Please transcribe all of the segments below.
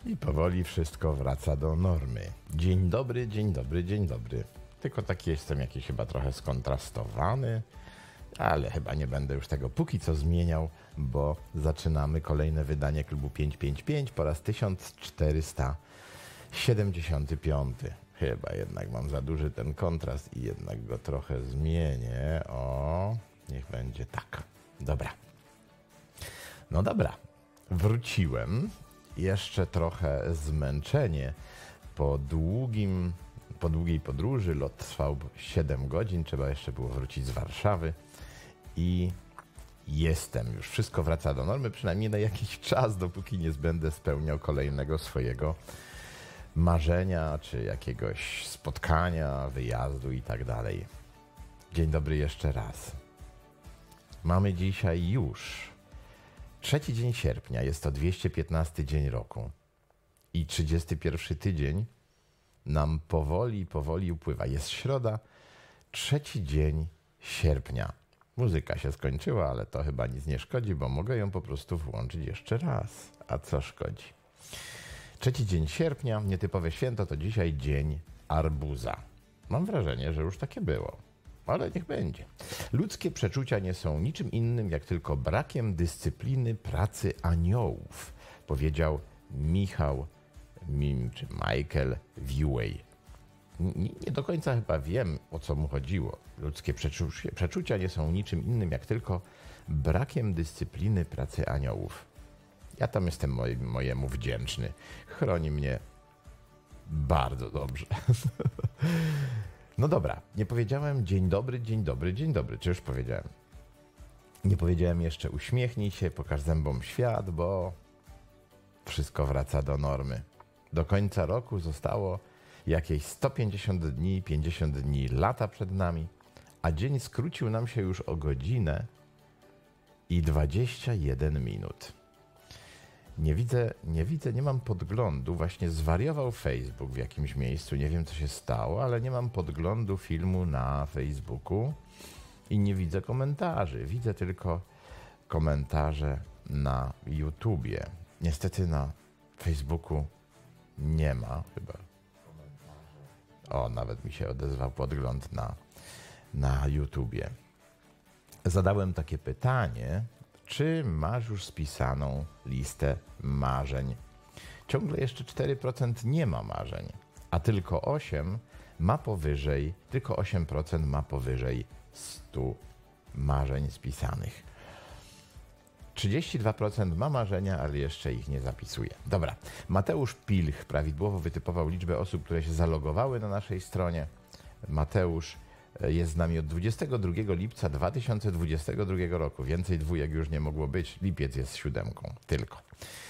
I powoli wszystko wraca do normy. Dzień dobry, dzień dobry, dzień dobry. Tylko taki jestem jakiś chyba trochę skontrastowany, ale chyba nie będę już tego póki co zmieniał, bo zaczynamy kolejne wydanie Klubu 555 po raz 1475. Chyba jednak mam za duży ten kontrast i jednak go trochę zmienię. O, niech będzie tak. Dobra. No dobra. Wróciłem. Jeszcze trochę zmęczenie po długiej podróży. Lot trwał 7 godzin. Trzeba jeszcze było wrócić z Warszawy. I jestem już. Wszystko wraca do normy, przynajmniej na jakiś czas, dopóki nie będę spełniał kolejnego swojego marzenia, czy jakiegoś spotkania, wyjazdu i tak dalej. Dzień dobry jeszcze raz. Mamy dzisiaj już 3 dzień sierpnia, jest to 215 dzień roku i 31 tydzień nam powoli upływa. Jest środa, 3 dzień sierpnia. Muzyka się skończyła, ale to chyba nic nie szkodzi, bo mogę ją po prostu włączyć jeszcze raz. A co szkodzi? 3 dzień sierpnia, nietypowe święto, to dzisiaj dzień arbuza. Mam wrażenie, że już takie było, ale niech będzie. Ludzkie przeczucia nie są niczym innym, jak tylko brakiem dyscypliny pracy aniołów, powiedział Michael Viewey. Nie do końca chyba wiem, o co mu chodziło. Ludzkie przeczucia nie są niczym innym, jak tylko brakiem dyscypliny pracy aniołów. Ja tam jestem mojemu wdzięczny. Chroni mnie bardzo dobrze. No dobra, nie powiedziałem dzień dobry, dzień dobry, dzień dobry. Czy już powiedziałem? Nie powiedziałem jeszcze uśmiechnij się, pokaż zębom świat, bo wszystko wraca do normy. Do końca roku zostało jakieś 150 dni, 50 dni, lata przed nami, a dzień skrócił nam się już o godzinę i 21 minut. Nie mam podglądu, właśnie zwariował Facebook w jakimś miejscu, nie wiem co się stało, ale nie mam podglądu filmu na Facebooku i nie widzę komentarzy, widzę tylko komentarze na YouTubie. Niestety na Facebooku nie ma chyba komentarzy. O, nawet mi się odezwał podgląd na YouTubie. Zadałem takie pytanie, czy masz już spisaną listę marzeń? Ciągle jeszcze 4% nie ma marzeń, a tylko 8% ma powyżej 100 marzeń spisanych. 32% ma marzenia, ale jeszcze ich nie zapisuje. Dobra, Mateusz Pilch prawidłowo wytypował liczbę osób, które się zalogowały na naszej stronie. Mateusz jest z nami od 22 lipca 2022 roku. Więcej dwójek już nie mogło być. Lipiec jest 7 tylko.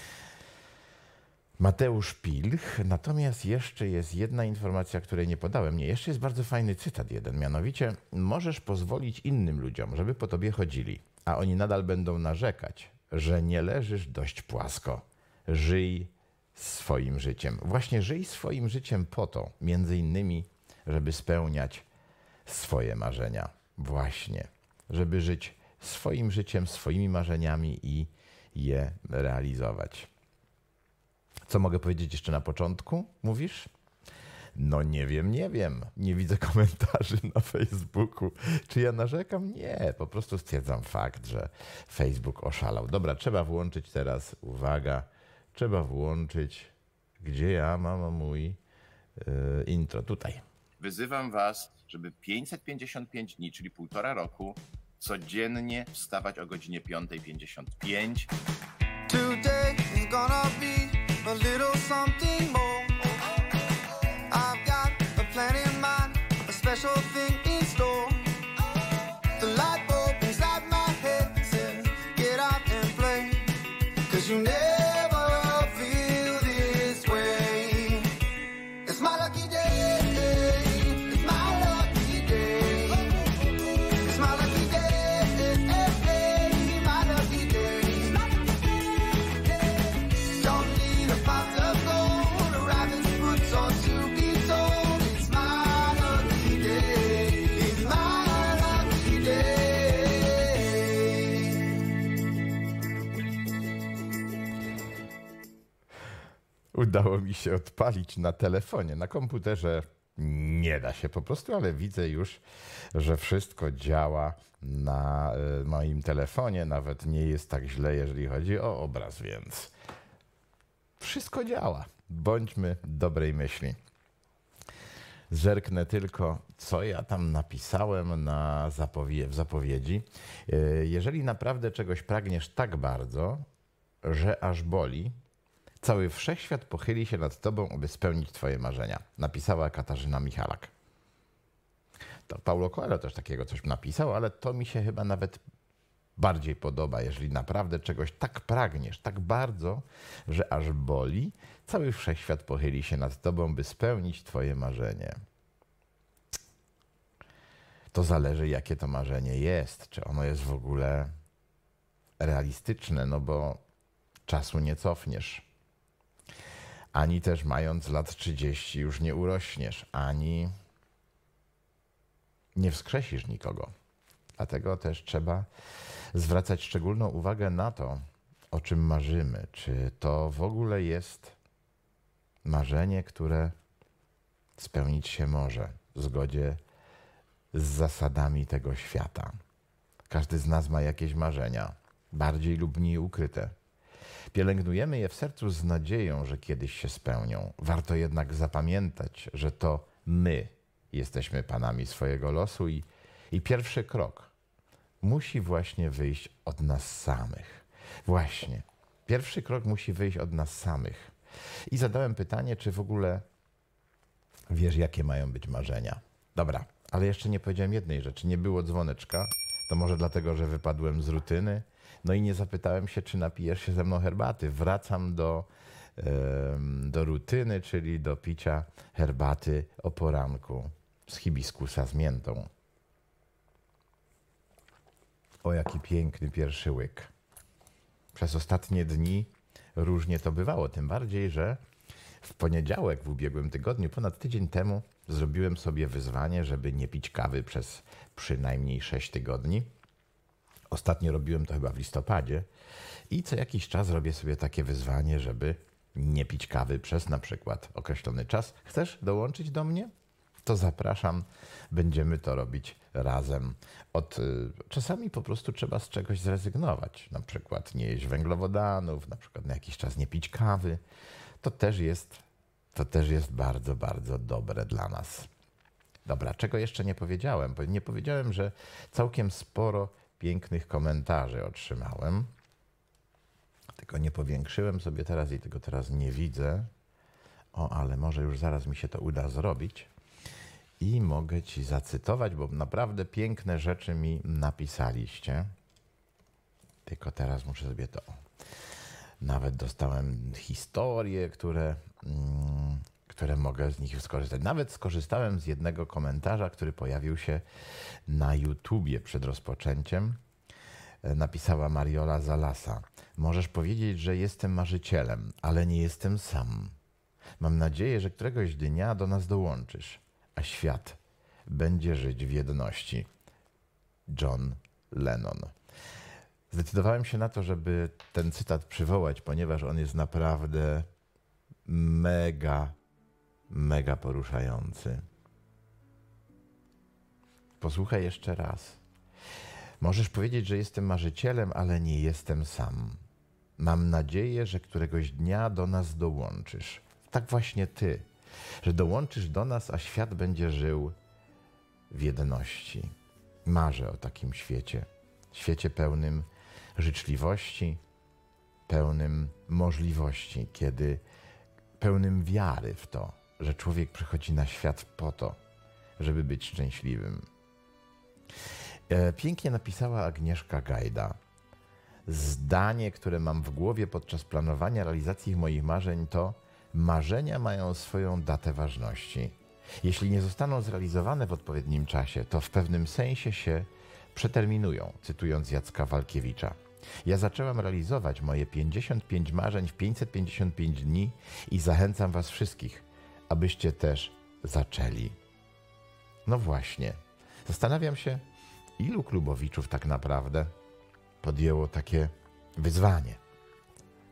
Mateusz Pilch. Natomiast jeszcze jest jedna informacja, której nie podałem. Nie, jeszcze jest bardzo fajny cytat jeden. Mianowicie, możesz pozwolić innym ludziom, żeby po tobie chodzili, a oni nadal będą narzekać, że nie leżysz dość płasko. Żyj swoim życiem. Właśnie żyj swoim życiem po to, między innymi, żeby spełniać swoje marzenia. Właśnie. Żeby żyć swoim życiem, swoimi marzeniami i je realizować. Co mogę powiedzieć jeszcze na początku? Mówisz? No nie wiem. Nie widzę komentarzy na Facebooku. Czy ja narzekam? Nie. Po prostu stwierdzam fakt, że Facebook oszalał. Dobra, trzeba włączyć teraz, uwaga, trzeba włączyć, gdzie ja mam mój intro. Tutaj. Wyzywam was, żeby 555 dni, czyli 1,5 roku, codziennie wstawać o godzinie 5:55. Today is gonna be a little something more. I've got a plan in mind, a special thing in store. The light bulb inside my head says, get out and play, 'cause you never feel this way. It's my lucky day. It's my lucky day. It's my lucky day. My lucky day. Don't need a pot of gold. udało mi się odpalić na telefonie. Na komputerze nie da się po prostu, ale widzę już, że wszystko działa na moim telefonie. Nawet nie jest tak źle, jeżeli chodzi o obraz, więc wszystko działa. Bądźmy dobrej myśli. Zerknę tylko, co ja tam napisałem w zapowiedzi. Jeżeli naprawdę czegoś pragniesz tak bardzo, że aż boli, cały wszechświat pochyli się nad tobą, aby spełnić twoje marzenia. Napisała Katarzyna Michalak. To Paulo Coelho też takiego coś napisał, ale to mi się chyba nawet bardziej podoba. Jeżeli naprawdę czegoś tak pragniesz, tak bardzo, że aż boli, cały wszechświat pochyli się nad tobą, by spełnić twoje marzenie. To zależy, jakie to marzenie jest. Czy ono jest w ogóle realistyczne, no bo czasu nie cofniesz. Ani też mając lat 30 już nie urośniesz, ani nie wskrzesisz nikogo. Dlatego też trzeba zwracać szczególną uwagę na to, o czym marzymy. Czy to w ogóle jest marzenie, które spełnić się może w zgodzie z zasadami tego świata. Każdy z nas ma jakieś marzenia, bardziej lub mniej ukryte. Pielęgnujemy je w sercu z nadzieją, że kiedyś się spełnią. Warto jednak zapamiętać, że to my jesteśmy panami swojego losu i pierwszy krok musi właśnie wyjść od nas samych. Właśnie. Pierwszy krok musi wyjść od nas samych. I zadałem pytanie, czy w ogóle wiesz, jakie mają być marzenia. Dobra, ale jeszcze nie powiedziałem jednej rzeczy. Nie było dzwoneczka. To może dlatego, że wypadłem z rutyny. No i nie zapytałem się, czy napijesz się ze mną herbaty. Wracam do rutyny, czyli do picia herbaty o poranku z hibiskusa z miętą. O, jaki piękny pierwszy łyk. Przez ostatnie dni różnie to bywało, tym bardziej, że w poniedziałek w ubiegłym tygodniu, ponad tydzień temu, zrobiłem sobie wyzwanie, żeby nie pić kawy przez przynajmniej 6 tygodni. Ostatnio robiłem to chyba w listopadzie i co jakiś czas robię sobie takie wyzwanie, żeby nie pić kawy przez na przykład określony czas. Chcesz dołączyć do mnie? To zapraszam, będziemy to robić razem. Czasami po prostu trzeba z czegoś zrezygnować, na przykład nie jeść węglowodanów, na przykład na jakiś czas nie pić kawy. To też jest bardzo, bardzo dobre dla nas. Dobra, czego jeszcze nie powiedziałem? Nie powiedziałem, że całkiem sporo pięknych komentarzy otrzymałem. Tylko nie powiększyłem sobie teraz i tego teraz nie widzę. O, ale może już zaraz mi się to uda zrobić. I mogę ci zacytować, bo naprawdę piękne rzeczy mi napisaliście. Tylko teraz muszę sobie to... Nawet dostałem historie, które mogę z nich skorzystać. Nawet skorzystałem z jednego komentarza, który pojawił się na YouTubie przed rozpoczęciem. Napisała Mariola Zalasa. Możesz powiedzieć, że jestem marzycielem, ale nie jestem sam. Mam nadzieję, że któregoś dnia do nas dołączysz, a świat będzie żyć w jedności. John Lennon. Zdecydowałem się na to, żeby ten cytat przywołać, ponieważ on jest naprawdę mega poruszający. Posłuchaj jeszcze raz. Możesz powiedzieć, że jestem marzycielem, ale nie jestem sam. Mam nadzieję, że któregoś dnia do nas dołączysz. Tak właśnie ty, że dołączysz do nas, a świat będzie żył w jedności. Marzę o takim świecie. Świecie pełnym życzliwości, pełnym możliwości, pełnym wiary w to, że człowiek przychodzi na świat po to, żeby być szczęśliwym. Pięknie napisała Agnieszka Gajda. Zdanie, które mam w głowie podczas planowania realizacji moich marzeń, to: marzenia mają swoją datę ważności. Jeśli nie zostaną zrealizowane w odpowiednim czasie, to w pewnym sensie się przeterminują, cytując Jacka Walkiewicza. Ja zaczęłam realizować moje 55 marzeń w 555 dni i zachęcam was wszystkich, abyście też zaczęli. No właśnie, zastanawiam się, ilu klubowiczów tak naprawdę podjęło takie wyzwanie.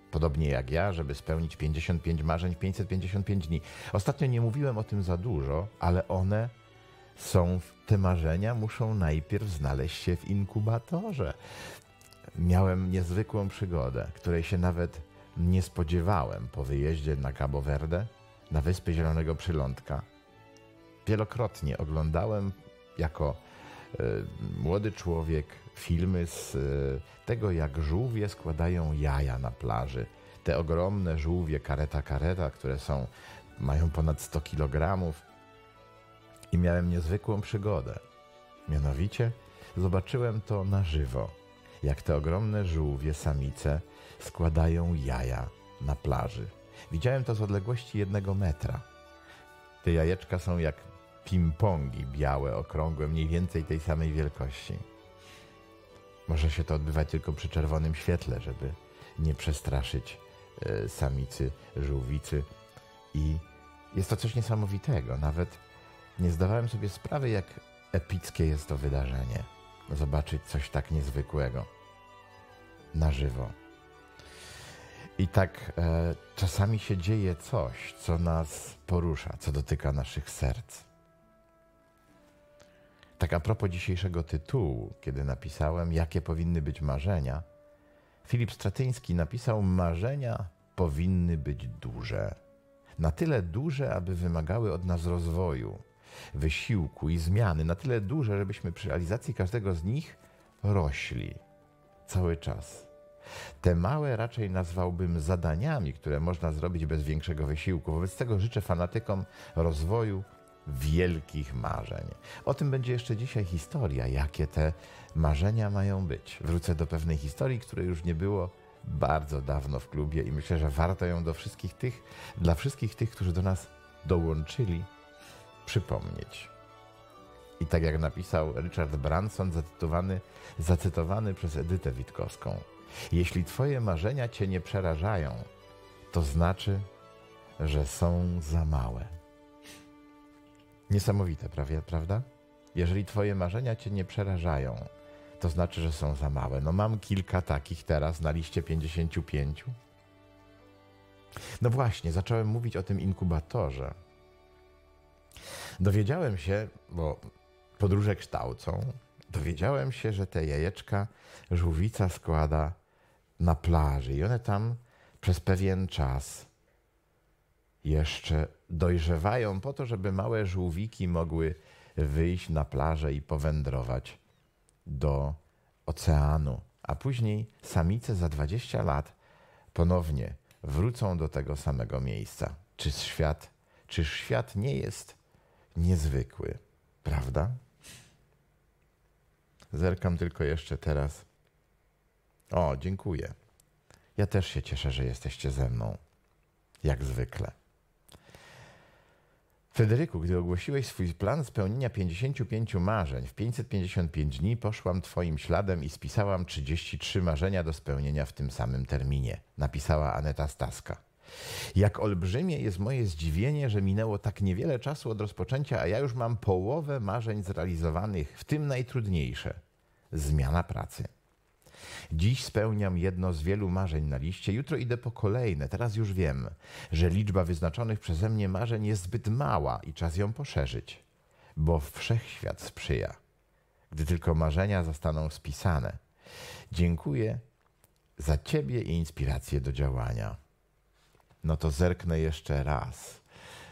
Podobnie jak ja, żeby spełnić 55 marzeń w 555 dni. Ostatnio nie mówiłem o tym za dużo, ale te marzenia muszą najpierw znaleźć się w inkubatorze. Miałem niezwykłą przygodę, której się nawet nie spodziewałem po wyjeździe na Cabo Verde, na Wyspy Zielonego Przylądka. Wielokrotnie oglądałem jako młody człowiek filmy z tego, jak żółwie składają jaja na plaży. Te ogromne żółwie kareta, które mają ponad 100 kg. I miałem niezwykłą przygodę. Mianowicie zobaczyłem to na żywo, jak te ogromne żółwie, samice, składają jaja na plaży. Widziałem to z odległości 1 metra. Te jajeczka są jak ping-pongi, białe, okrągłe, mniej więcej tej samej wielkości. Może się to odbywać tylko przy czerwonym świetle, żeby nie przestraszyć samicy, żółwicy. I jest to coś niesamowitego. Nawet nie zdawałem sobie sprawy, jak epickie jest to wydarzenie. Zobaczyć coś tak niezwykłego na żywo. I tak czasami się dzieje coś, co nas porusza, co dotyka naszych serc. Tak a propos dzisiejszego tytułu, kiedy napisałem, jakie powinny być marzenia, Filip Stratyński napisał: marzenia powinny być duże. Na tyle duże, aby wymagały od nas rozwoju, wysiłku i zmiany. Na tyle duże, żebyśmy przy realizacji każdego z nich rośli cały czas. Te małe raczej nazwałbym zadaniami, które można zrobić bez większego wysiłku. Wobec tego życzę fanatykom rozwoju wielkich marzeń. O tym będzie jeszcze dzisiaj historia, jakie te marzenia mają być. Wrócę do pewnej historii, której już nie było bardzo dawno w klubie i myślę, że warto ją dla wszystkich tych, którzy do nas dołączyli, przypomnieć. I tak jak napisał Richard Branson, zacytowany przez Edytę Witkowską: jeśli twoje marzenia cię nie przerażają, to znaczy, że są za małe. Niesamowite, prawda? Jeżeli twoje marzenia cię nie przerażają, to znaczy, że są za małe. No mam kilka takich teraz na liście 55. No właśnie, zacząłem mówić o tym inkubatorze. Dowiedziałem się, bo podróże kształcą, dowiedziałem się, że te jajeczka żółwica składa na plaży i one tam przez pewien czas jeszcze dojrzewają po to, żeby małe żółwiki mogły wyjść na plażę i powędrować do oceanu. A później samice za 20 lat ponownie wrócą do tego samego miejsca. Czyż świat nie jest niezwykły, prawda? Zerkam tylko jeszcze teraz. O, dziękuję. Ja też się cieszę, że jesteście ze mną. Jak zwykle. Fryderyku, gdy ogłosiłeś swój plan spełnienia 55 marzeń w 555 dni, poszłam twoim śladem i spisałam 33 marzenia do spełnienia w tym samym terminie, napisała Aneta Staska. Jak olbrzymie jest moje zdziwienie, że minęło tak niewiele czasu od rozpoczęcia, a ja już mam połowę marzeń zrealizowanych, w tym najtrudniejsze – zmiana pracy. Dziś spełniam jedno z wielu marzeń na liście, jutro idę po kolejne. Teraz już wiem, że liczba wyznaczonych przeze mnie marzeń jest zbyt mała i czas ją poszerzyć, bo wszechświat sprzyja, gdy tylko marzenia zostaną spisane. Dziękuję za ciebie i inspirację do działania. No to zerknę jeszcze raz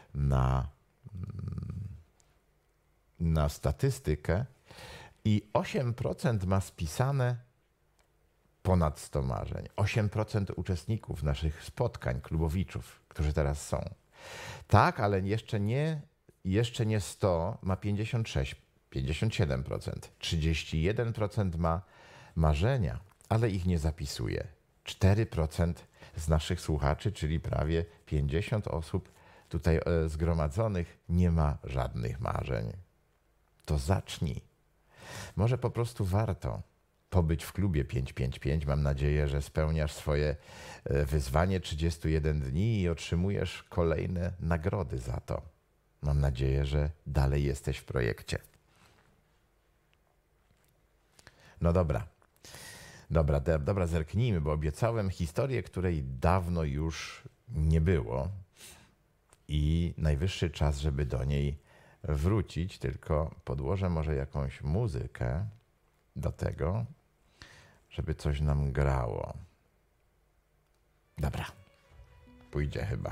na statystykę i 8% ma spisane ponad 100 marzeń. 8% uczestników naszych spotkań, klubowiczów, którzy teraz są. Tak, ale jeszcze nie 100, ma 56, 57%. 31% ma marzenia, ale ich nie zapisuje. 4% z naszych słuchaczy, czyli prawie 50 osób tutaj zgromadzonych, nie ma żadnych marzeń. To zacznij. Może po prostu warto pobyć w klubie 555. Mam nadzieję, że spełniasz swoje wyzwanie 31 dni i otrzymujesz kolejne nagrody za to. Mam nadzieję, że dalej jesteś w projekcie. No dobra. Dobra, zerknijmy, bo obiecałem historię, której dawno już nie było i najwyższy czas, żeby do niej wrócić, tylko podłożę może jakąś muzykę do tego, żeby coś nam grało. Dobra, pójdzie chyba.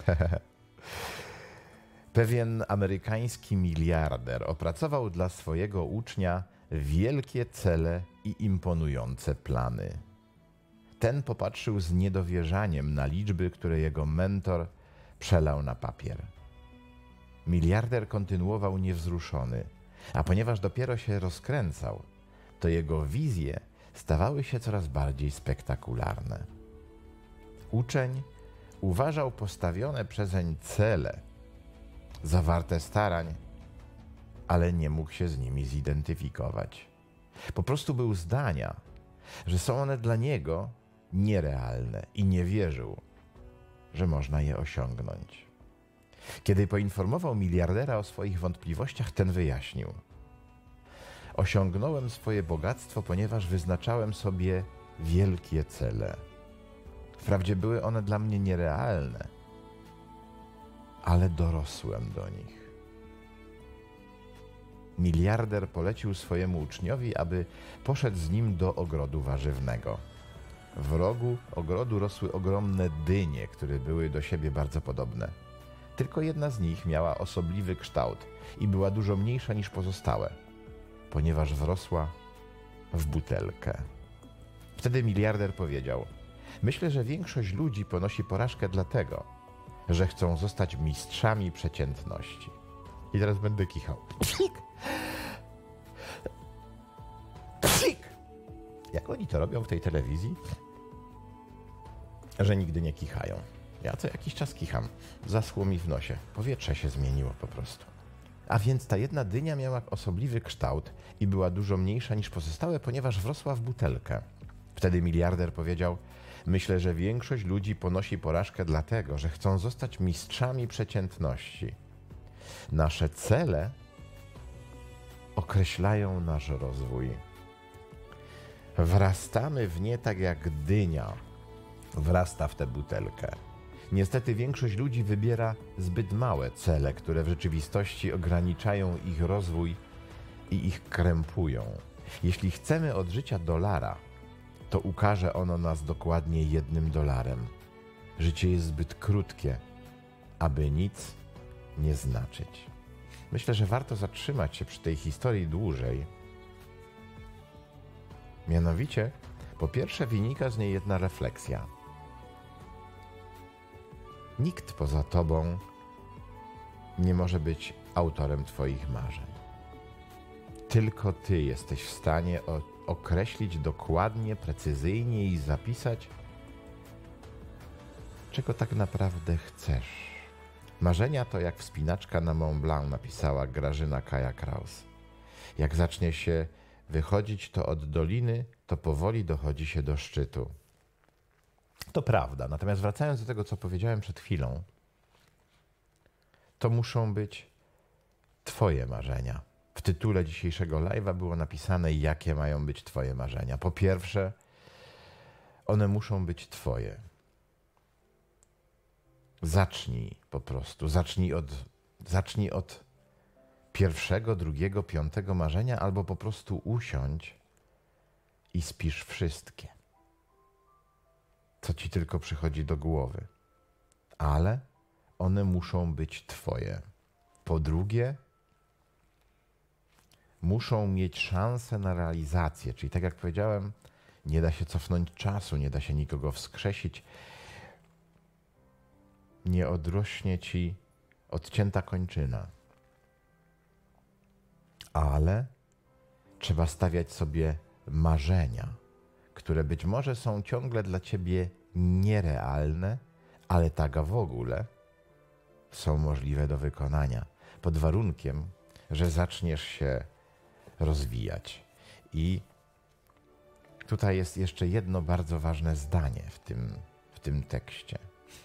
Pewien amerykański miliarder opracował dla swojego ucznia wielkie cele i imponujące plany. Ten popatrzył z niedowierzaniem na liczby, które jego mentor przelał na papier. Miliarder kontynuował niewzruszony, a ponieważ dopiero się rozkręcał, to jego wizje stawały się coraz bardziej spektakularne. Uczeń uważał postawione przezeń cele za warte starań, ale nie mógł się z nimi zidentyfikować. Po prostu był zdania, że są one dla niego nierealne i nie wierzył, że można je osiągnąć. Kiedy poinformował miliardera o swoich wątpliwościach, ten wyjaśnił: osiągnąłem swoje bogactwo, ponieważ wyznaczałem sobie wielkie cele. Wprawdzie były one dla mnie nierealne, ale dorosłem do nich. Miliarder polecił swojemu uczniowi, aby poszedł z nim do ogrodu warzywnego. W rogu ogrodu rosły ogromne dynie, które były do siebie bardzo podobne. Tylko jedna z nich miała osobliwy kształt i była dużo mniejsza niż pozostałe, ponieważ wrosła w butelkę. Wtedy miliarder powiedział: myślę, że większość ludzi ponosi porażkę dlatego, że chcą zostać mistrzami przeciętności. I teraz będę kichał. Psik! Psik! Jak oni to robią w tej telewizji? Że nigdy nie kichają. Ja co jakiś czas kicham. Zaschło mi w nosie. Powietrze się zmieniło po prostu. A więc ta jedna dynia miała osobliwy kształt i była dużo mniejsza niż pozostałe, ponieważ wrosła w butelkę. Wtedy miliarder powiedział: myślę, że większość ludzi ponosi porażkę dlatego, że chcą zostać mistrzami przeciętności. Nasze cele określają nasz rozwój. Wrastamy w nie tak jak dynia wrasta w tę butelkę. Niestety większość ludzi wybiera zbyt małe cele, które w rzeczywistości ograniczają ich rozwój i ich krępują. Jeśli chcemy od życia $1, to ukaże ono nas dokładnie $1. Życie jest zbyt krótkie, aby nic nie znaczyć. Myślę, że warto zatrzymać się przy tej historii dłużej. Mianowicie, po pierwsze, wynika z niej jedna refleksja. Nikt poza tobą nie może być autorem twoich marzeń. Tylko ty jesteś w stanie określić dokładnie, precyzyjnie i zapisać, czego tak naprawdę chcesz. Marzenia to jak wspinaczka na Mont Blanc, napisała Grażyna Kaja-Kraus. Jak zacznie się wychodzić to od doliny, to powoli dochodzi się do szczytu. To prawda, natomiast wracając do tego, co powiedziałem przed chwilą, to muszą być twoje marzenia. W tytule dzisiejszego live'a było napisane, jakie mają być twoje marzenia. Po pierwsze, one muszą być twoje. Zacznij po prostu. Zacznij od pierwszego, drugiego, 5. marzenia, albo po prostu usiądź i spisz wszystkie, co ci tylko przychodzi do głowy. Ale one muszą być twoje. Po drugie, muszą mieć szansę na realizację. Czyli tak jak powiedziałem, nie da się cofnąć czasu, nie da się nikogo wskrzesić. Nie odrośnie ci odcięta kończyna. Ale trzeba stawiać sobie marzenia, które być może są ciągle dla ciebie nierealne, ale tak w ogóle są możliwe do wykonania. Pod warunkiem, że zaczniesz się rozwijać. I tutaj jest jeszcze jedno bardzo ważne zdanie w tym tekście.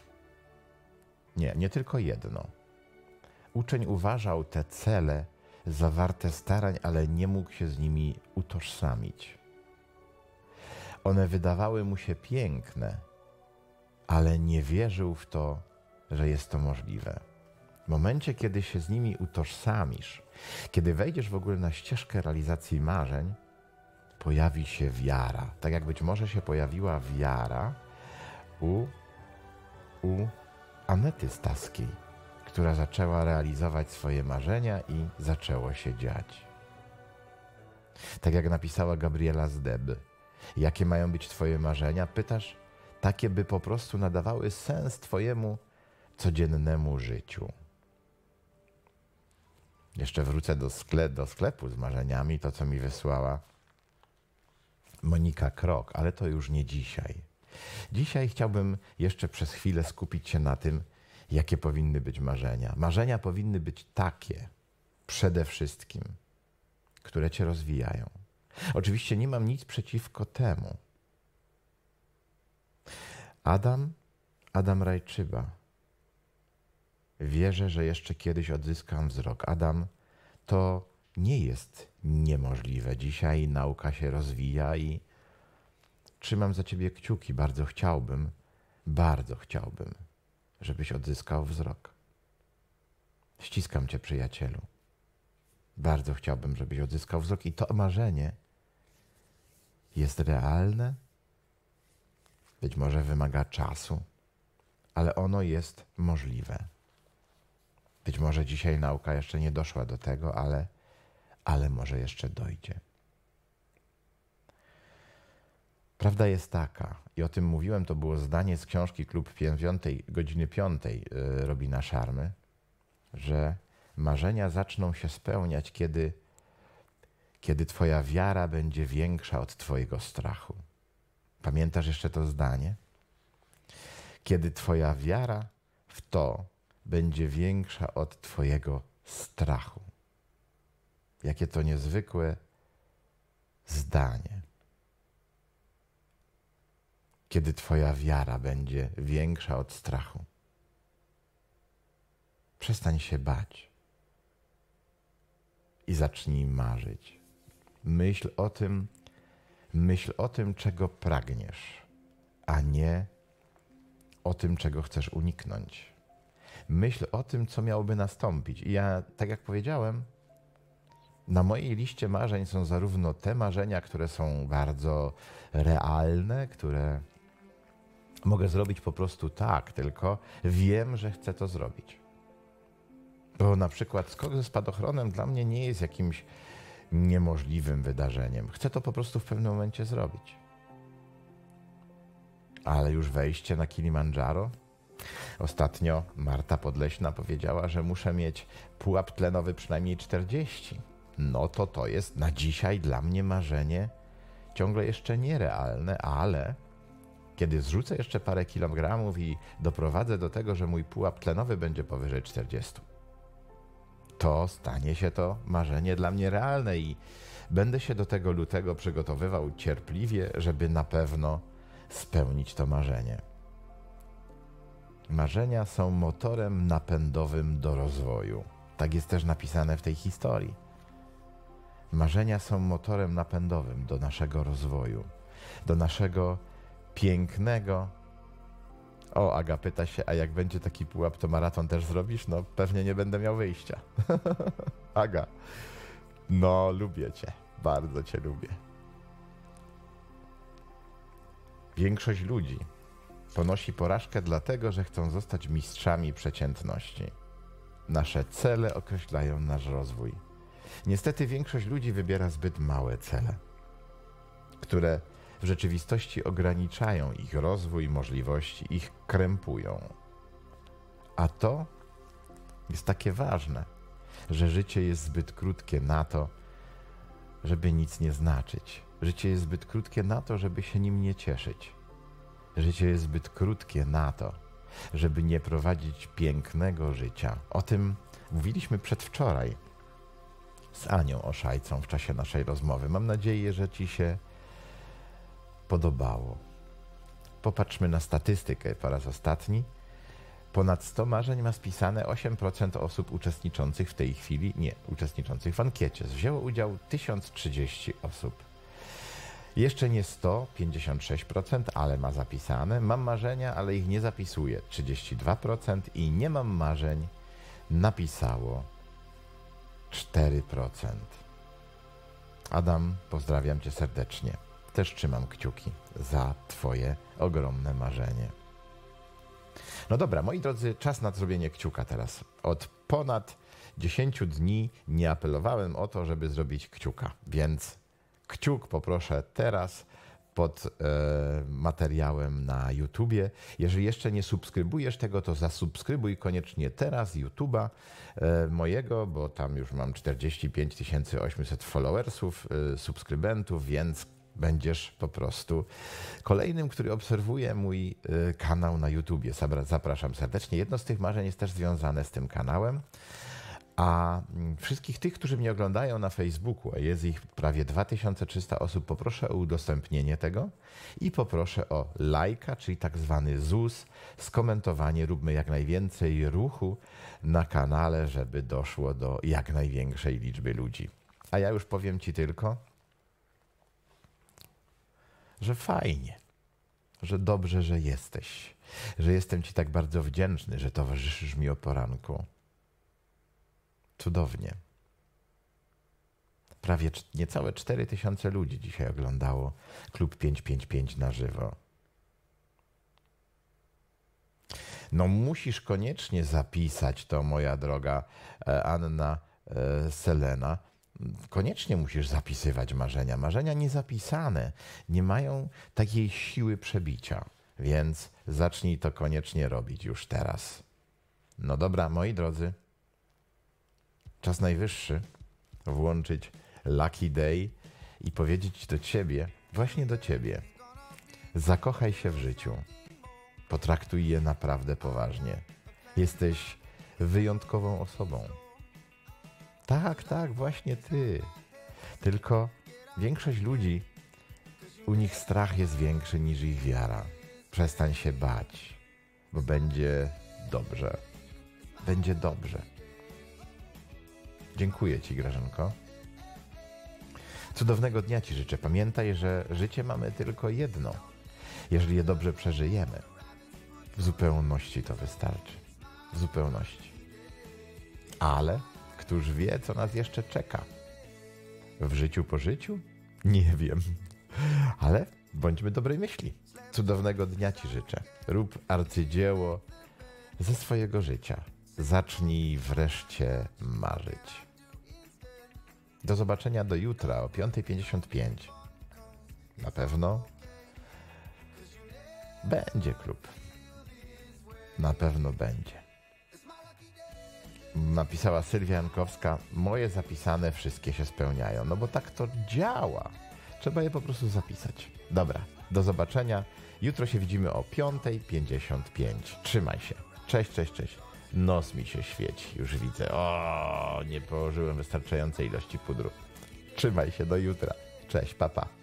Nie tylko jedno. Uczeń uważał te cele za warte starań, ale nie mógł się z nimi utożsamić. One wydawały mu się piękne, ale nie wierzył w to, że jest to możliwe. W momencie, kiedy się z nimi utożsamisz, kiedy wejdziesz w ogóle na ścieżkę realizacji marzeń, pojawi się wiara. Tak jak być może się pojawiła wiara u Anety Staskiej, która zaczęła realizować swoje marzenia i zaczęło się dziać. Tak jak napisała Gabriela Zdeb. Jakie mają być twoje marzenia? Pytasz, takie by po prostu nadawały sens twojemu codziennemu życiu. Jeszcze wrócę do sklepu z marzeniami, to co mi wysłała Monika Krok, ale to już nie dzisiaj. Dzisiaj chciałbym jeszcze przez chwilę skupić się na tym, jakie powinny być marzenia. Marzenia powinny być takie, przede wszystkim, które cię rozwijają. Oczywiście nie mam nic przeciwko temu. Adam Rajczyba. Wierzę, że jeszcze kiedyś odzyskam wzrok. Adam, to nie jest niemożliwe. Dzisiaj nauka się rozwija i trzymam za ciebie kciuki. Bardzo chciałbym, żebyś odzyskał wzrok. Ściskam cię, przyjacielu. Bardzo chciałbym, żebyś odzyskał wzrok i to marzenie jest realne, być może wymaga czasu, ale ono jest możliwe. Być może dzisiaj nauka jeszcze nie doszła do tego, ale może jeszcze dojdzie. Prawda jest taka, i o tym mówiłem, to było zdanie z książki Klub godziny 5 Robina Sharmy, że marzenia zaczną się spełniać, kiedy twoja wiara będzie większa od twojego strachu. Pamiętasz jeszcze to zdanie? Kiedy twoja wiara w to będzie większa od twojego strachu. Jakie to niezwykłe zdanie. Kiedy twoja wiara będzie większa od strachu. Przestań się bać i zacznij marzyć. Myśl o tym, czego pragniesz, a nie o tym, czego chcesz uniknąć. Myśl o tym, co miałoby nastąpić. I ja, tak jak powiedziałem, na mojej liście marzeń są zarówno te marzenia, które są bardzo realne, które mogę zrobić po prostu tak, tylko wiem, że chcę to zrobić. Bo na przykład skok ze spadochronem dla mnie nie jest jakimś niemożliwym wydarzeniem. Chcę to po prostu w pewnym momencie zrobić. Ale już wejście na Kilimandżaro? Ostatnio Marta Podleśna powiedziała, że muszę mieć pułap tlenowy przynajmniej 40. No to jest na dzisiaj dla mnie marzenie ciągle jeszcze nierealne, ale kiedy zrzucę jeszcze parę kilogramów i doprowadzę do tego, że mój pułap tlenowy będzie powyżej 40, to stanie się to marzenie dla mnie realne i będę się do tego lutego przygotowywał cierpliwie, żeby na pewno spełnić to marzenie. Marzenia są motorem napędowym do rozwoju. Tak jest też napisane w tej historii. Marzenia są motorem napędowym do naszego rozwoju, do naszego pięknego... O, Aga pyta się, a jak będzie taki pułap, to maraton też zrobisz? No, pewnie nie będę miał wyjścia. Aga, no lubię cię, bardzo cię lubię. Większość ludzi ponosi porażkę dlatego, że chcą zostać mistrzami przeciętności. Nasze cele określają nasz rozwój. Niestety większość ludzi wybiera zbyt małe cele, które w rzeczywistości ograniczają ich rozwój, możliwości, ich krępują. A to jest takie ważne, że życie jest zbyt krótkie na to, żeby nic nie znaczyć. Życie jest zbyt krótkie na to, żeby się nim nie cieszyć. Życie jest zbyt krótkie na to, żeby nie prowadzić pięknego życia. O tym mówiliśmy przedwczoraj z Anią Oszajcą w czasie naszej rozmowy. Mam nadzieję, że ci się podobało. Popatrzmy na statystykę po raz ostatni. Ponad 100 marzeń ma spisane 8% osób uczestniczących w tej chwili, uczestniczących w ankiecie. Wzięło udział 1030 osób. Jeszcze nie 156%, ale ma zapisane. Mam marzenia, ale ich nie zapisuję. 32% i nie mam marzeń napisało 4%. Adam, pozdrawiam cię serdecznie. Też trzymam kciuki za twoje ogromne marzenie. No dobra, moi drodzy, czas na zrobienie kciuka teraz. Od ponad 10 dni nie apelowałem o to, żeby zrobić kciuka, więc kciuk poproszę teraz pod materiałem na YouTubie. Jeżeli jeszcze nie subskrybujesz tego, to zasubskrybuj koniecznie teraz YouTuba mojego, bo tam już mam 45 800 followersów, subskrybentów, więc będziesz po prostu kolejnym, który obserwuje mój kanał na YouTubie. Zapraszam serdecznie. Jedno z tych marzeń jest też związane z tym kanałem. A wszystkich tych, którzy mnie oglądają na Facebooku, a jest ich prawie 2300 osób, poproszę o udostępnienie tego i poproszę o lajka, czyli tak zwany ZUS, skomentowanie. Róbmy jak najwięcej ruchu na kanale, żeby doszło do jak największej liczby ludzi. A ja już powiem ci tylko, że fajnie, że dobrze, że jesteś, że jestem ci tak bardzo wdzięczny, że towarzyszysz mi o poranku. Cudownie. Prawie niecałe 4000 ludzi dzisiaj oglądało Klub 555 na żywo. No musisz koniecznie zapisać to, moja droga Anna Selena. Koniecznie musisz zapisywać marzenia. Marzenia niezapisane nie mają takiej siły przebicia, więc zacznij to koniecznie robić już teraz. No dobra, moi drodzy. Czas najwyższy włączyć Lucky Day i powiedzieć do ciebie, właśnie do ciebie, zakochaj się w życiu, potraktuj je naprawdę poważnie. Jesteś wyjątkową osobą. Tak, właśnie ty. Tylko większość ludzi, u nich strach jest większy niż ich wiara. Przestań się bać, bo będzie dobrze. Będzie dobrze. Dziękuję ci, Grażynko. Cudownego dnia ci życzę. Pamiętaj, że życie mamy tylko jedno. Jeżeli je dobrze przeżyjemy, w zupełności to wystarczy. W zupełności. Ale któż wie, co nas jeszcze czeka? W życiu po życiu? Nie wiem. Ale bądźmy dobrej myśli. Cudownego dnia ci życzę. Rób arcydzieło ze swojego życia. Zacznij wreszcie marzyć. Do zobaczenia do jutra o 5:55. Na pewno będzie klub. Na pewno będzie. Napisała Sylwia Jankowska, moje zapisane wszystkie się spełniają. No bo tak to działa. Trzeba je po prostu zapisać. Dobra, do zobaczenia. Jutro się widzimy o 5:55. Trzymaj się. Cześć. Nos mi się świeci, już widzę. O, nie położyłem wystarczającej ilości pudru. Trzymaj się, do jutra. Cześć, pa.